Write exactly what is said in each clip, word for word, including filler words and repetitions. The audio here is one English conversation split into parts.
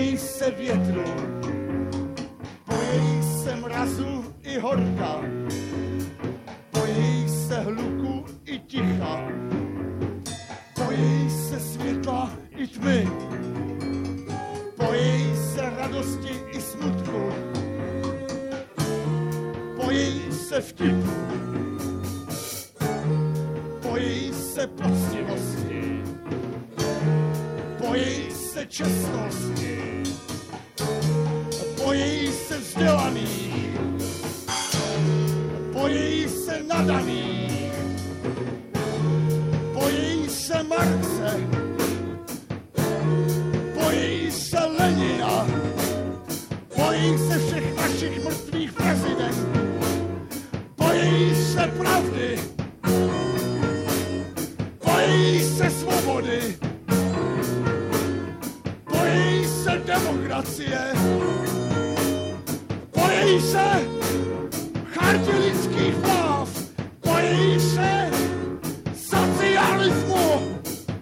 bojí se větru, bojí se mrazu i horka, bojí se hluku i ticha, bojí se světla i tmy, bojí se radosti i smutku, bojí se vtipu, bojí se poctivosti, bojí se čestnosti, bojí se vzdělaných, bojí se nadaných, bojí se Marxe, bojí se Lenina, bojí se všech našich mrtvých prezidentů, bojí se pravdy, bojí se svobody, bojí se demokracie, bojí se charty lidských práv, bojí se socialismu.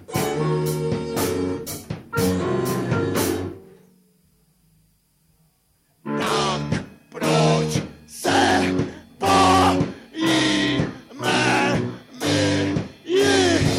Tak proč se bojíme my jich?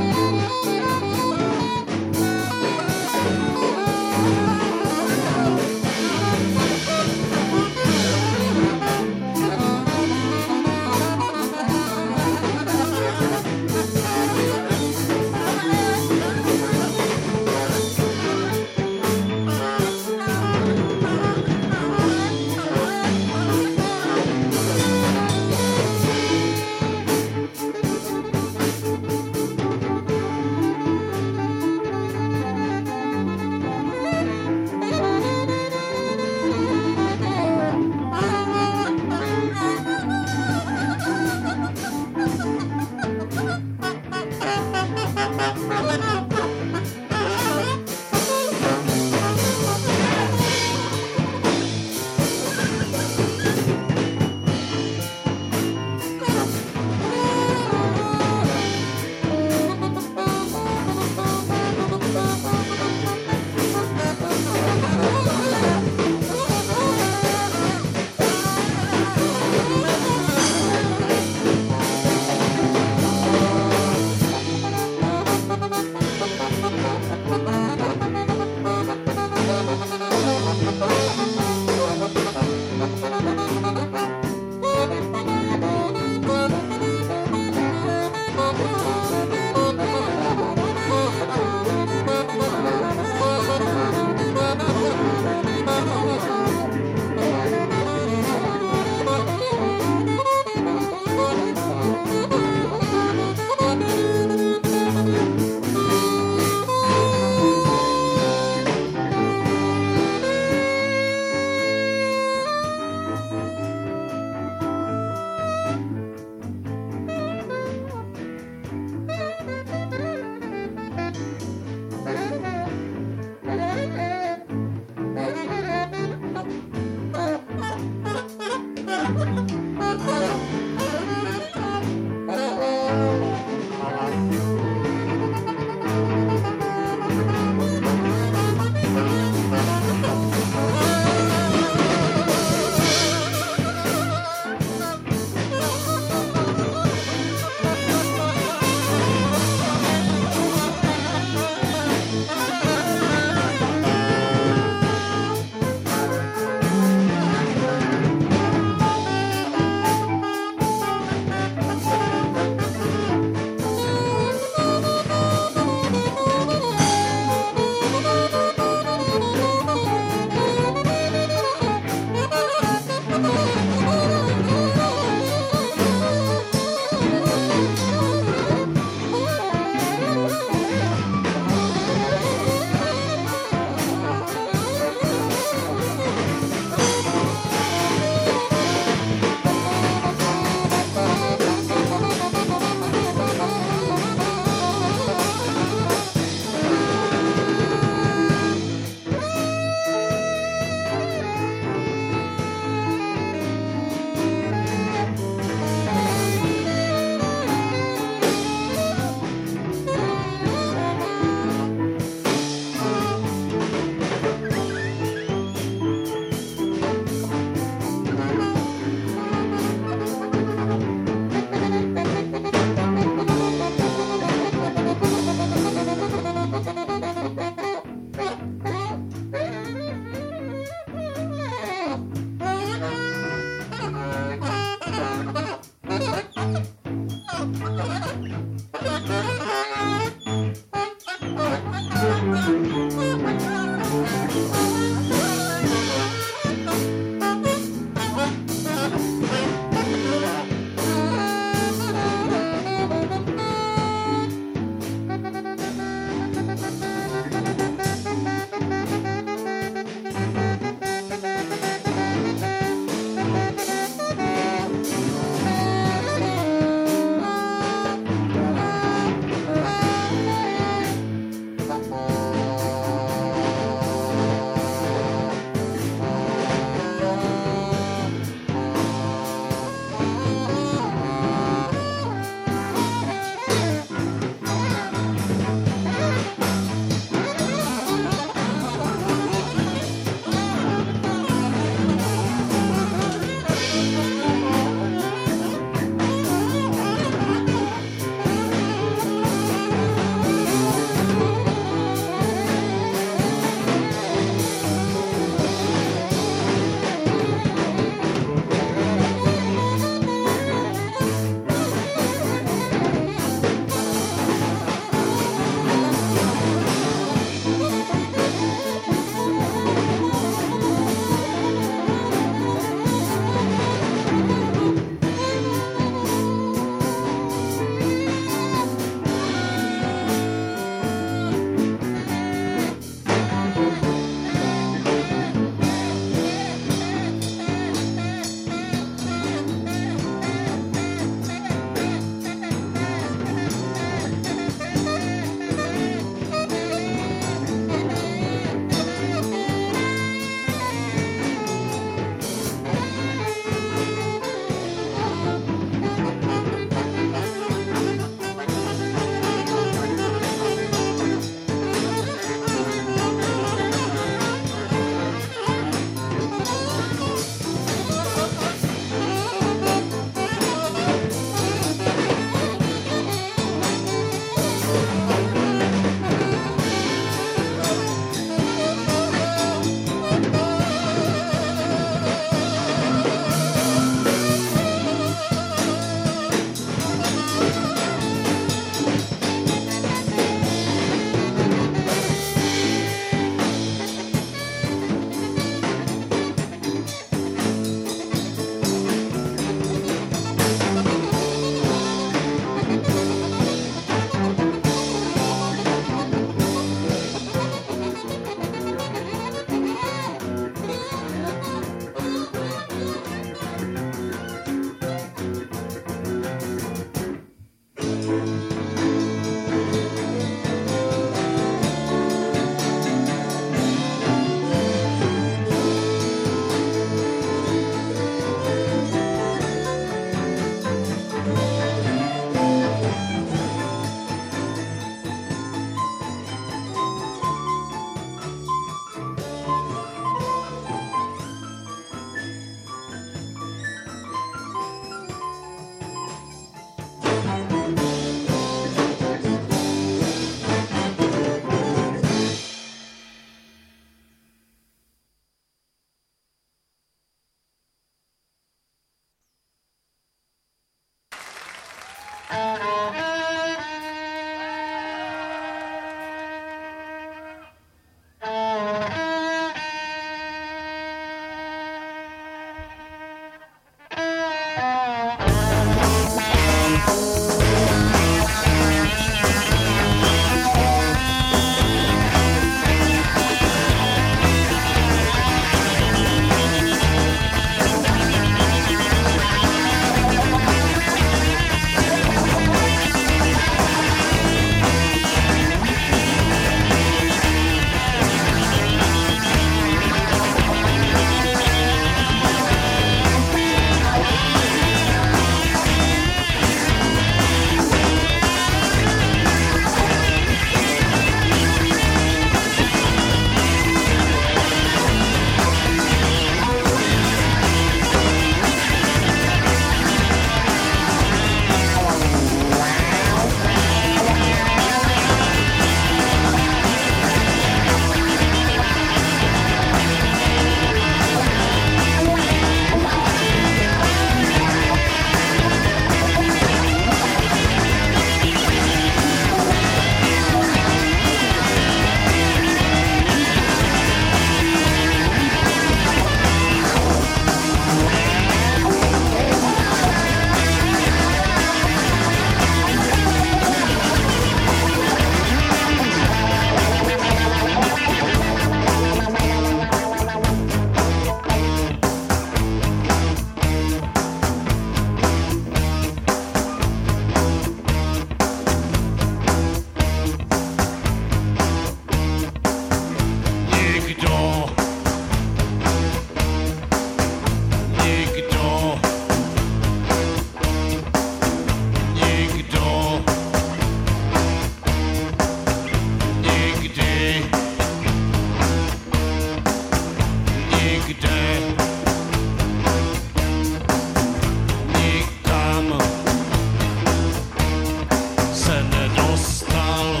se nedostal.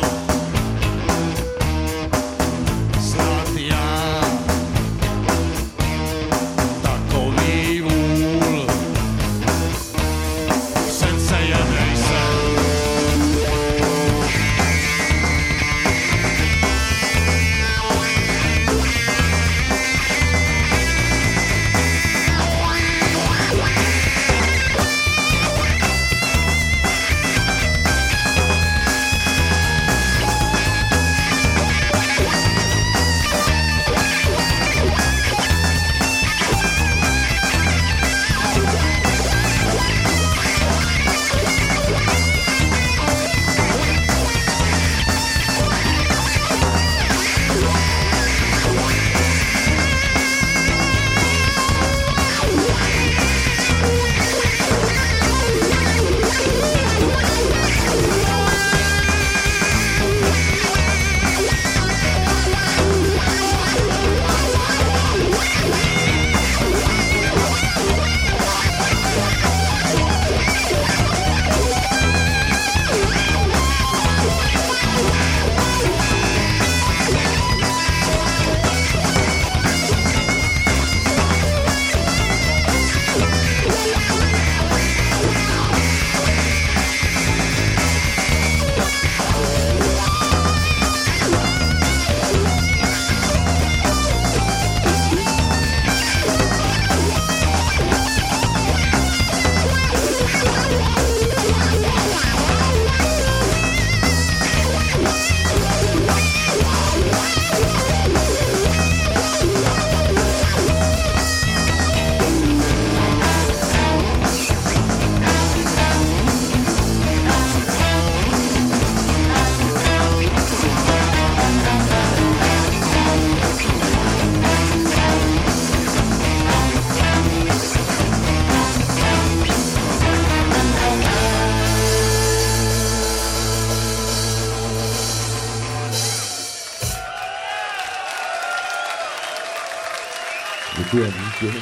Snad já takový vůl přece je nejsem. Děkujeme, děkujeme.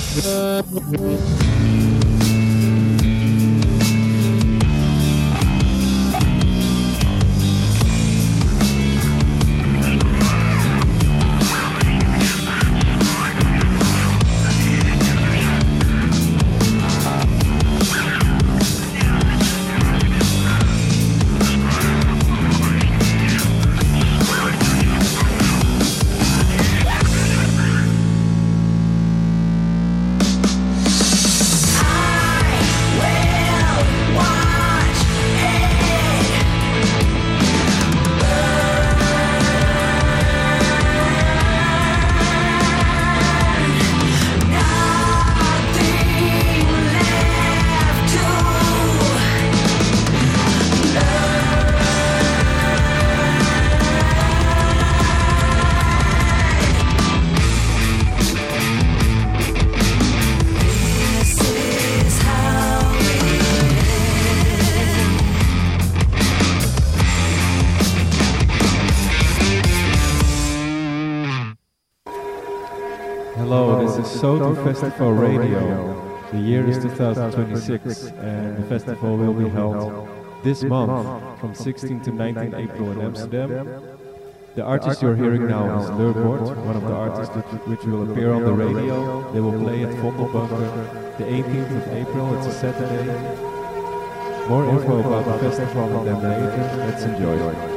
Soto Festival Radio. The year is two thousand twenty-six and the festival will be held this month from sixteenth to nineteenth April in Amsterdam. The artist you're hearing now is Lurbord, one of the artists which will appear on the radio. They will play at Vondelbanken the eighteenth of April, it's a Saturday. More info about the festival and them later. Let's enjoy it.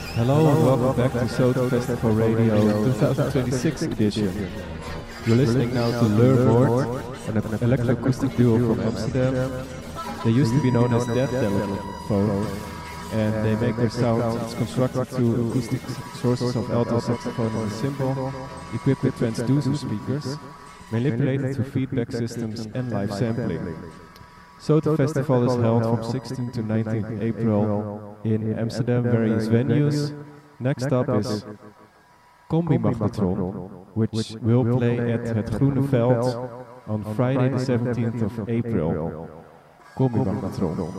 Hello and welcome back to Soto Festival Radio twenty twenty-six edition. You're listening now to Leurboard, an electroacoustic duo from Amsterdam. They used to be known as Death Telephone, and they make their sound it's constructed to acoustic sources of alto saxophone and a cymbal, equipped with transducer speakers, manipulated through feedback systems and live sampling. Soto Festival is held from sixteenth to nineteenth April in Amsterdam, various venues. Next up is Combi Magnetron, which will play at Het Groene Veld on Friday the seventeenth of April. Combi Magnetron.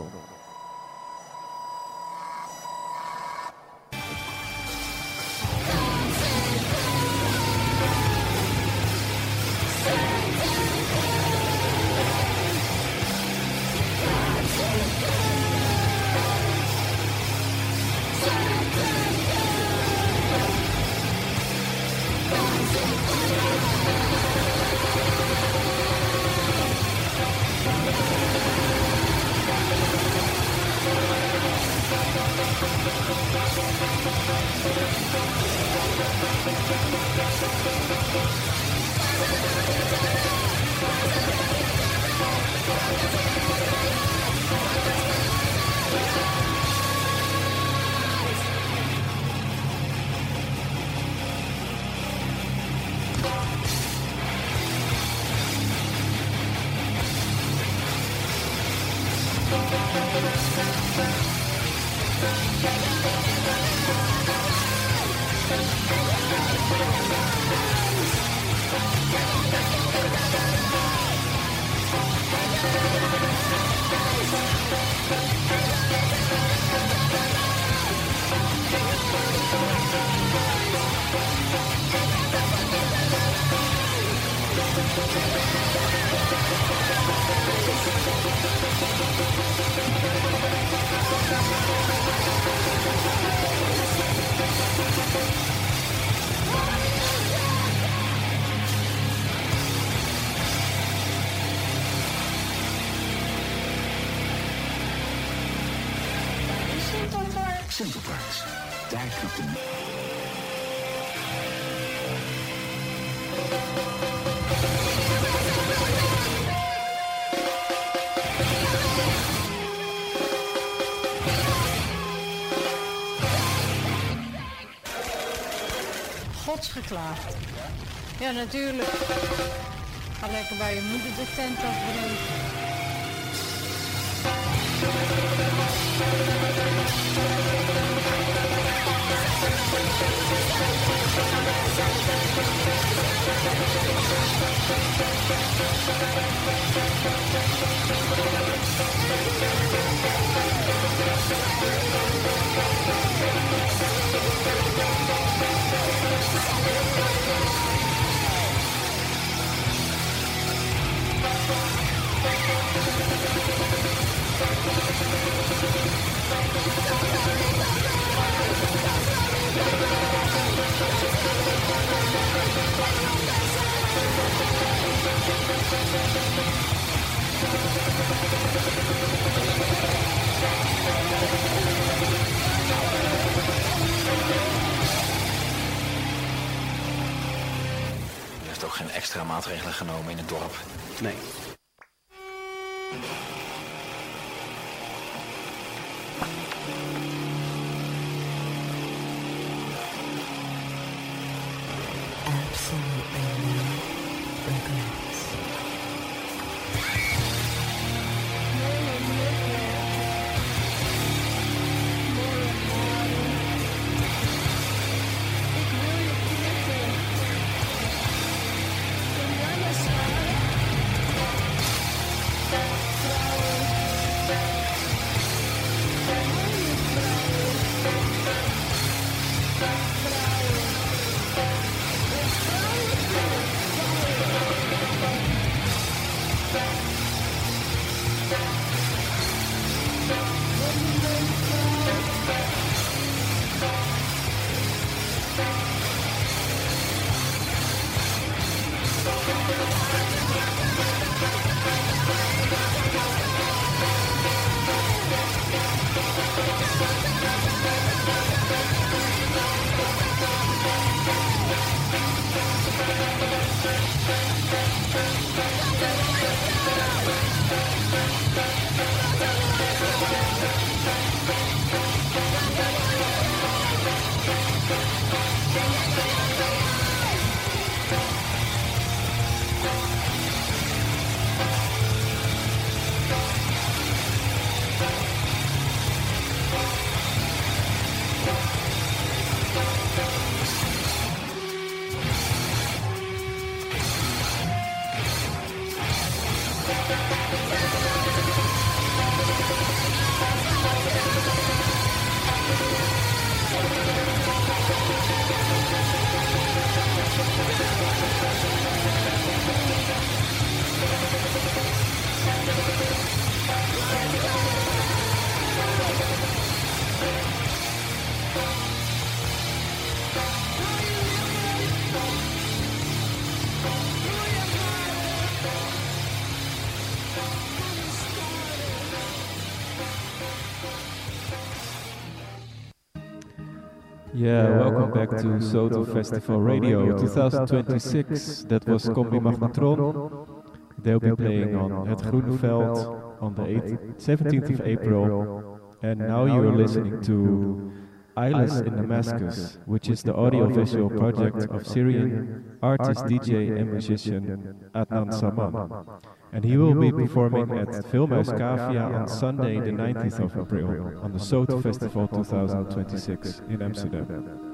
Centerparks. Daar knapt de... Godsgeklaagd. Ja, natuurlijk. Ga lekker bij je moeder de tent afbreken. Er heeft ook geen extra maatregelen genomen in het dorp. Nee. Absolutely no regrets. Ik wil je knippen. Yeah, welcome back to Soto Festival Radio twenty twenty-six. That was Combi Magnetron. They'll be playing on Het Groeneveld on the seventeenth of April. And now you're listening to Eyeless in Damascus, which is the audiovisual project of Syrian artist, D J and musician Adnan Saman. And he will be performing at Filmhuis Cavia on Sunday the nineteenth of April on the Soto Festival twenty twenty-six in Amsterdam.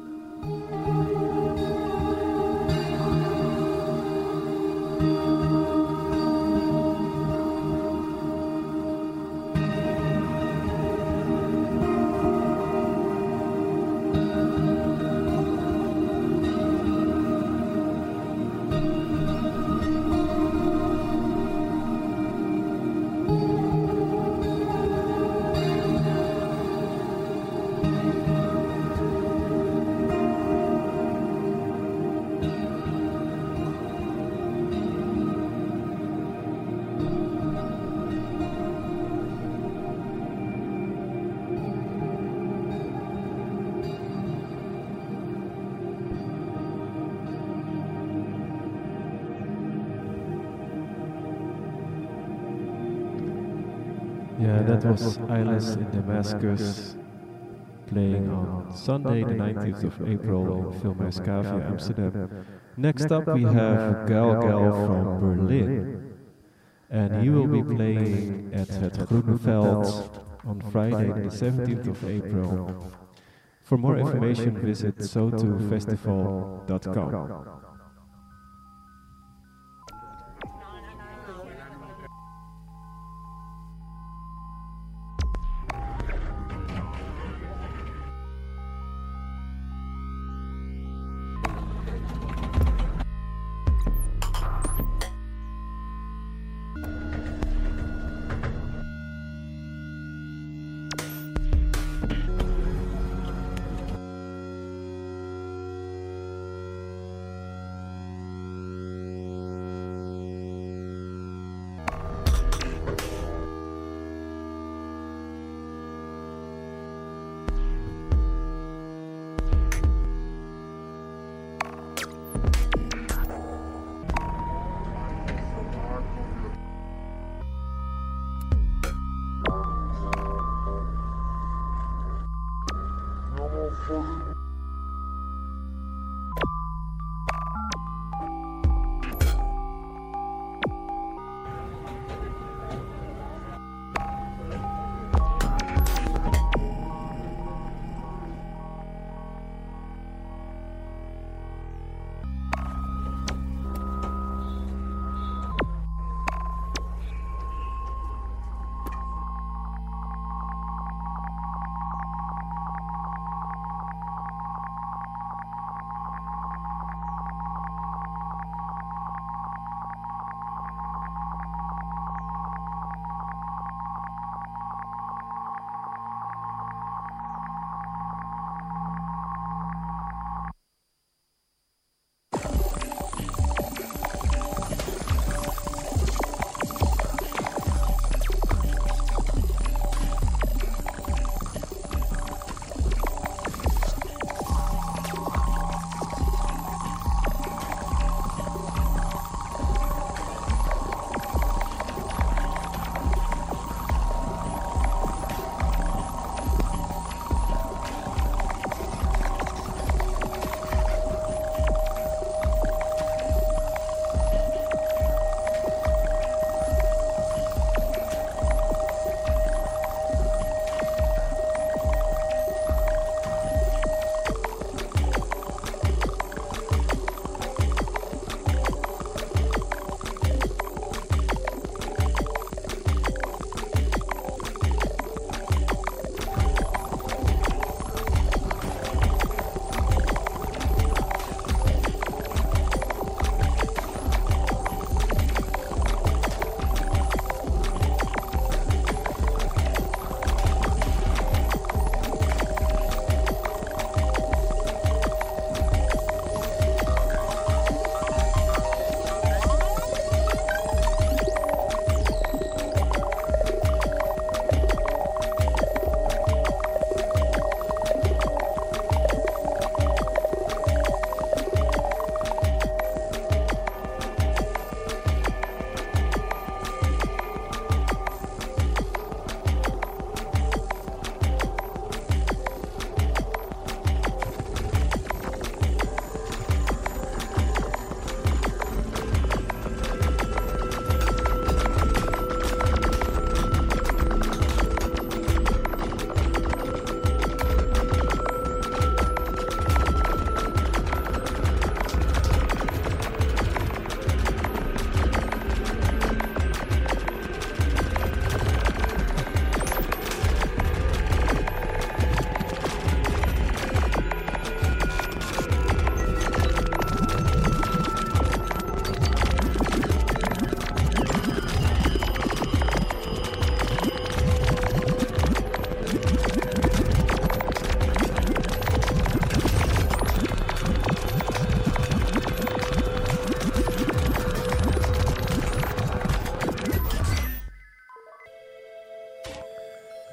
Yeah, that was Eyeless in Damascus, playing on Sunday the nineteenth of April in Filmhuis Cavia, Amsterdam. Next up we have Gal Gal from Berlin, and he will be playing at Het Groeneveld on Friday the seventeenth of April. For more information visit soto festival dot com.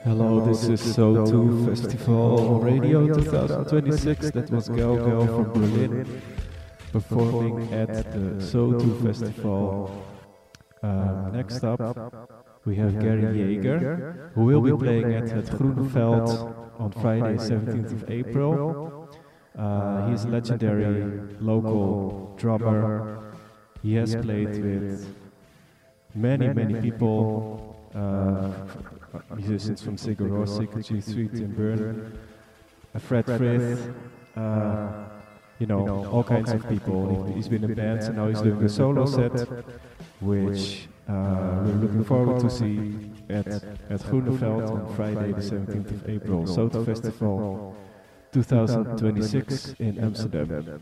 Hello, this is So two Festival Radio twenty twenty-six. That was Gal Gal from Berlin performing at the So two Festival. Uh, next up, we have Gary Jaeger, who will be playing at Het Groeneveld on Friday, seventeenth of April. Uh, he is a legendary local drummer. He has played with many, many people. Uh, musicians from Sigur Rós, G three, Tim Byrne, uh, Fred Frith, uh, you know, all kinds of people. He's been in bands and now he's doing a solo set, which uh, we're looking forward to see at, at Groeneveld on Friday the seventeenth of April, So two Festival twenty twenty-six in Amsterdam.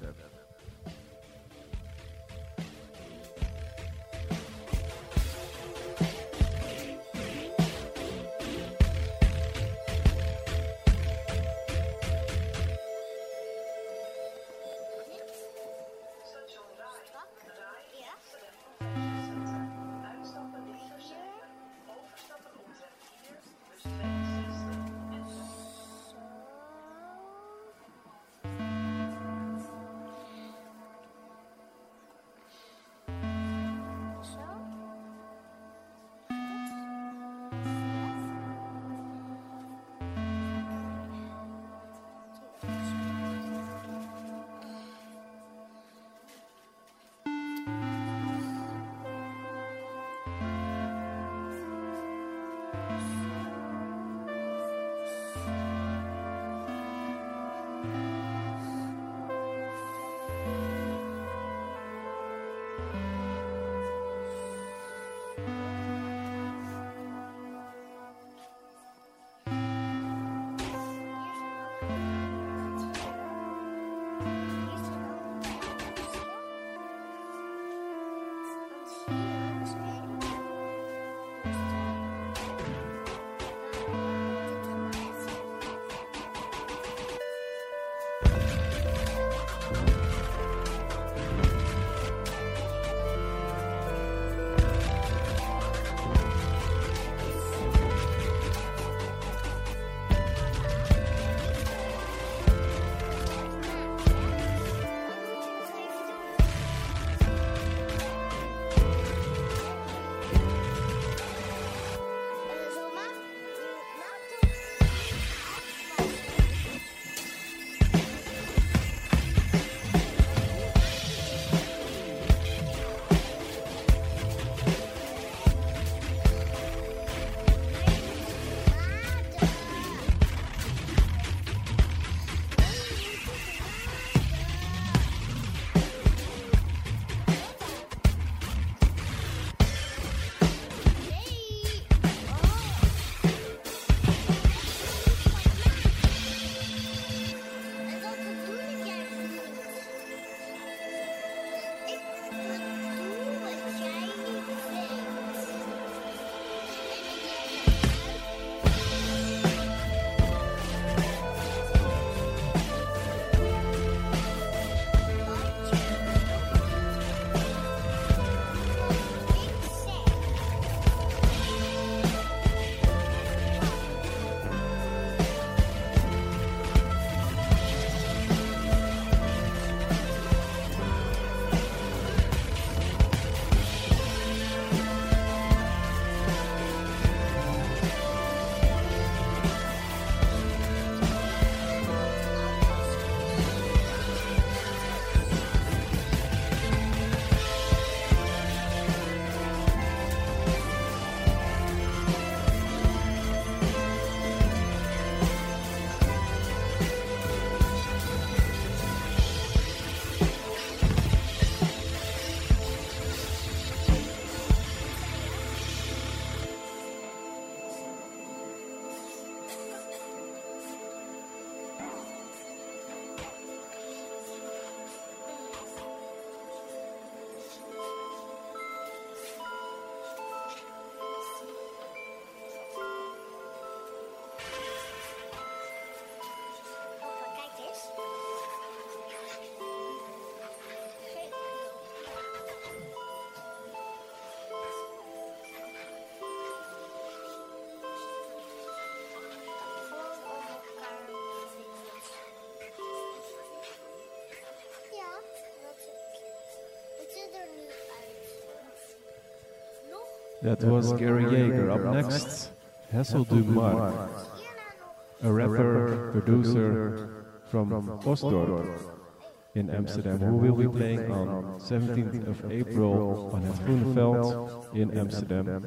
That was Gary Yeager. Up next, Hessel Dumar, a rapper, producer from Osdorp in Amsterdam, who will be playing on seventeenth of April on het Groeneveld in Amsterdam.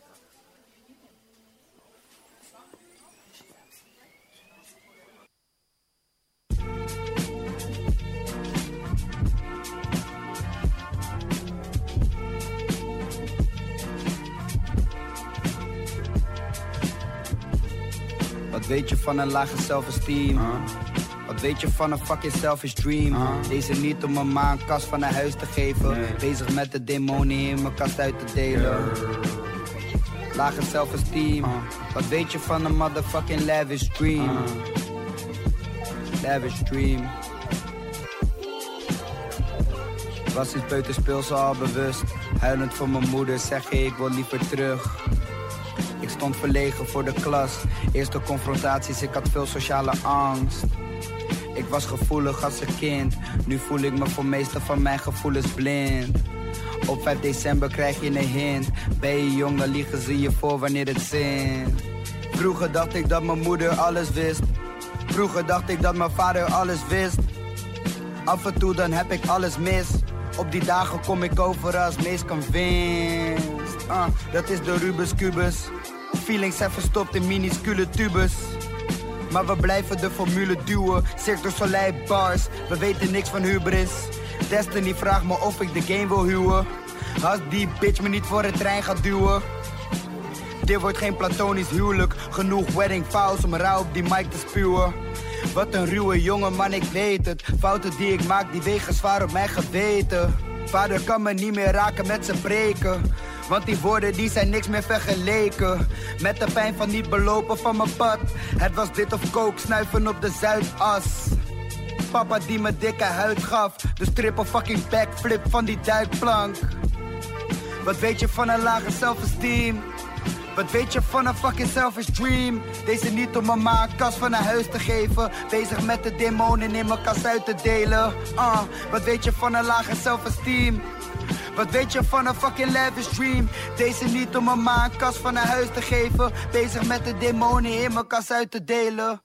Wat weet je van een lage self-esteem? Uh. Wat weet je van een fucking selfish dream? Uh. Deze niet om een ma een kast van een huis te geven. Nee. Bezig met de demonie in mijn kast uit te delen. Yeah. Lage self-esteem. Uh. Wat weet je van een motherfucking lavish dream? Uh. Lavish dream. Was iets buitenspeel zo al bewust. Huilend voor mijn moeder zeg ik, ik wil liever terug. Ik stond verlegen voor de klas. Eerste confrontaties, ik had veel sociale angst. Ik was gevoelig als een kind. Nu voel ik me voor meeste van mijn gevoelens blind. Op vijf december krijg je een hint. Ben je jong, dan liegen ze je voor wanneer het zint. Vroeger dacht ik dat mijn moeder alles wist. Vroeger dacht ik dat mijn vader alles wist. Af en toe dan heb ik alles mis. Op die dagen kom ik over als meest convinced. Uh, dat is de Rubik's Kubus. Feelings zijn verstopt in minuscule tubes. Maar we blijven de formule duwen. Cirque du Soleil bars, we weten niks van hubris. Destiny vraagt me of ik de game wil huwen. Als die bitch me niet voor het trein gaat duwen. Dit wordt geen platonisch huwelijk. Genoeg wedding vows om rauw op die mic te spuwen. Wat een ruwe jongen, man, ik weet het. Fouten die ik maak, die wegen zwaar op mijn geweten. Vader kan me niet meer raken met zijn preken. Want die woorden die zijn niks meer vergeleken. Met de pijn van niet belopen van mijn pad. Het was dit of coke, snuiven op de Zuidas. Papa die me dikke huid gaf. Dus triple fucking backflip van die duikplank. Wat weet je van een lage self-esteem? Wat weet je van een fucking selfish dream? Deze niet om mama een kast van een huis te geven. Bezig met de demonen in mijn kast uit te delen. uh, Wat weet je van een lage self-esteem? Wat weet je van een fucking lavish dream? Deze niet om mama een kast van een huis te geven. Bezig met de demonen in mijn kast uit te delen.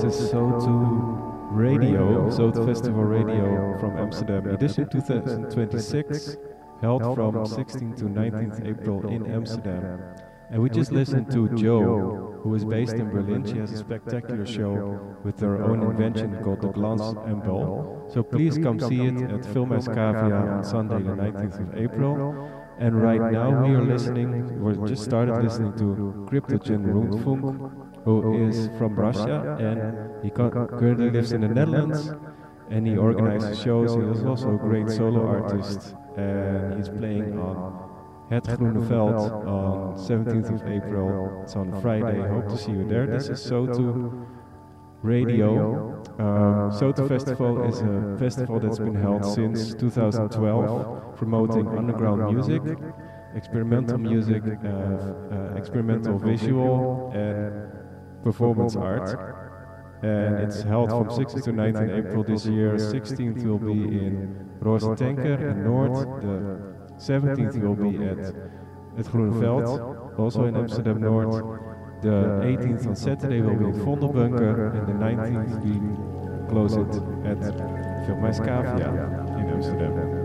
is SoTo Radio, SoTo Festival Radio from Amsterdam, edition two thousand twenty-six, held from sixteenth to nineteenth April in Amsterdam. And we just listened to Jo, who is based in Berlin. She has a spectacular show with her own invention called the Glance and Ball. So please come see it at Filmhuis Cavia on Sunday the nineteenth of April. And right now we are listening, we just started listening to Cryptogen Rundfunk, who is from Russia, and he currently lives in the Netherlands, and he organizes shows. He is also a great solo artist, and he's playing on Het Groene Veld on seventeenth of April. It's on Friday. Hope to see you there. This is SoTo Radio. Um, SoTo Festival is a festival that's been held since two thousand twelve, promoting underground music, experimental music, uh, uh, experimental visual, and performance art. And it's held from sixteenth to nineteenth April this year. sixteenth will be in Roze Tanker in Noord. The seventeenth will be at Het Groene Veld, also in Amsterdam Noord. The eighteenth on Saturday will be in Vondelbunker, and the nineteenth we close it at Filmhuis Cavia in Amsterdam.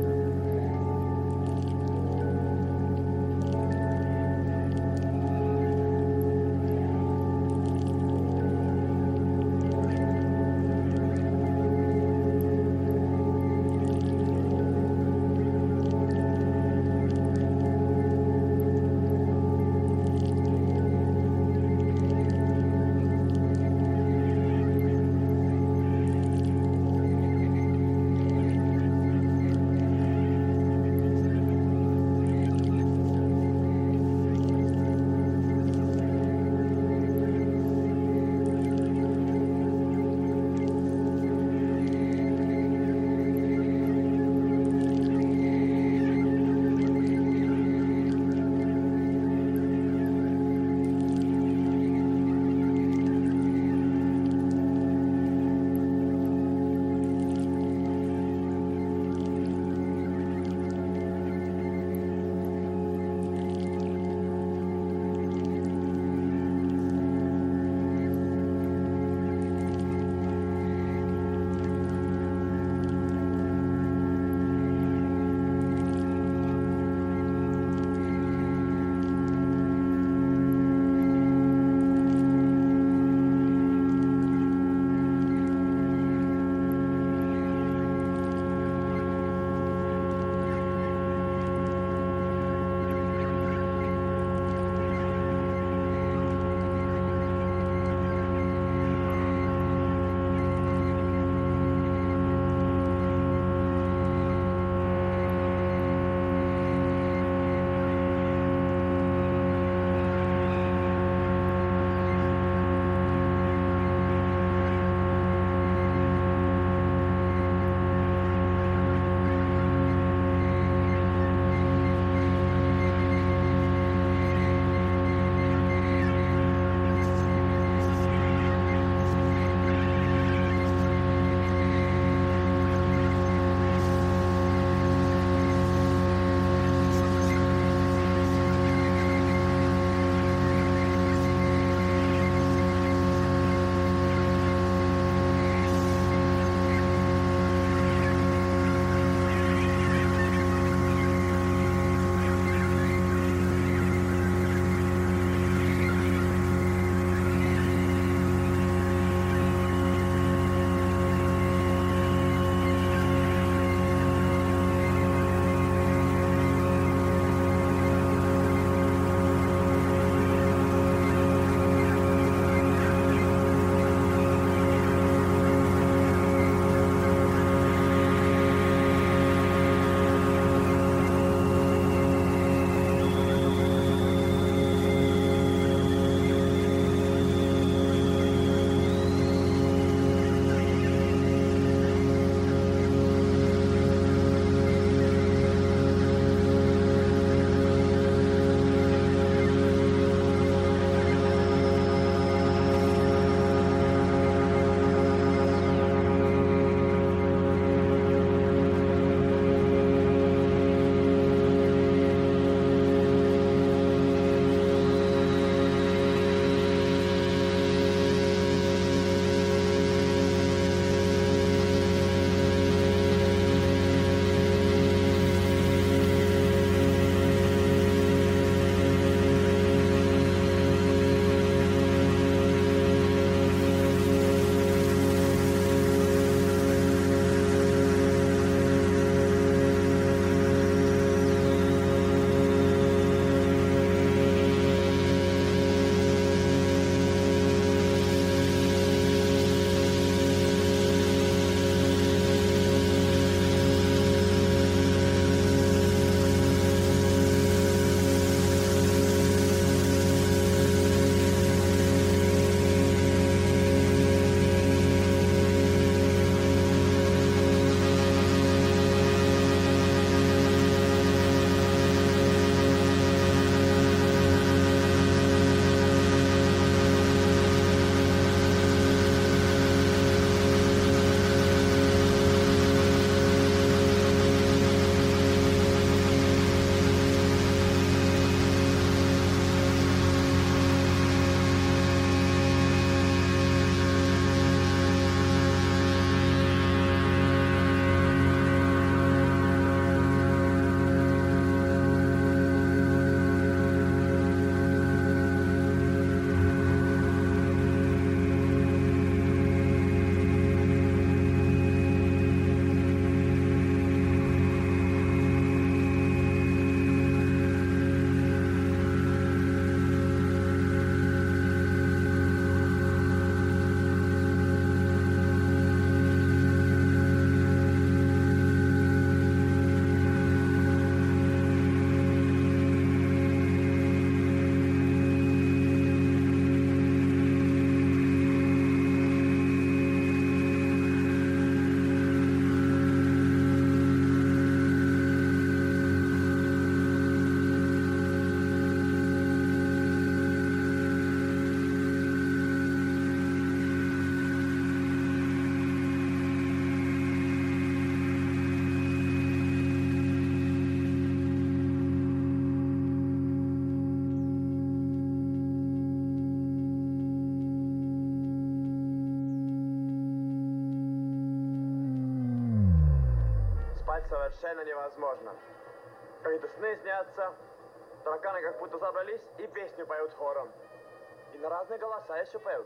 спать совершенно невозможно. Когда сны снятся, тараканы как будто собрались и песню поют хором. И на разные голоса еще поют.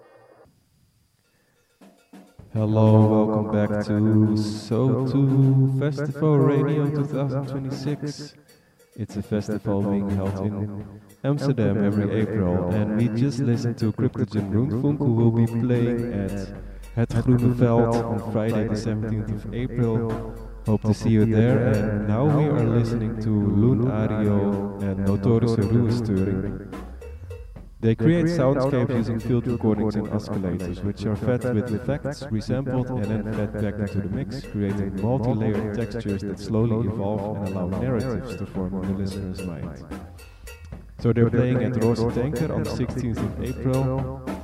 Hello, welcome back to So two Festival Radio twenty twenty-six. It's a festival being held in Amsterdam every April, and we just listened to Cryptogen Rundfunk, who will be playing at Het Groene Veld on Friday the seventeenth of April. Hope to see you there. And now we are listening to Loon Ario and Notorische Ruhestoring. They create soundscapes using field recordings and oscillators, which are fed with effects, resampled, and then fed back into the mix, creating multi-layered textures that slowly evolve and allow narratives to form in the listener's mind. So they're playing at Roze Tanker on the sixteenth of April.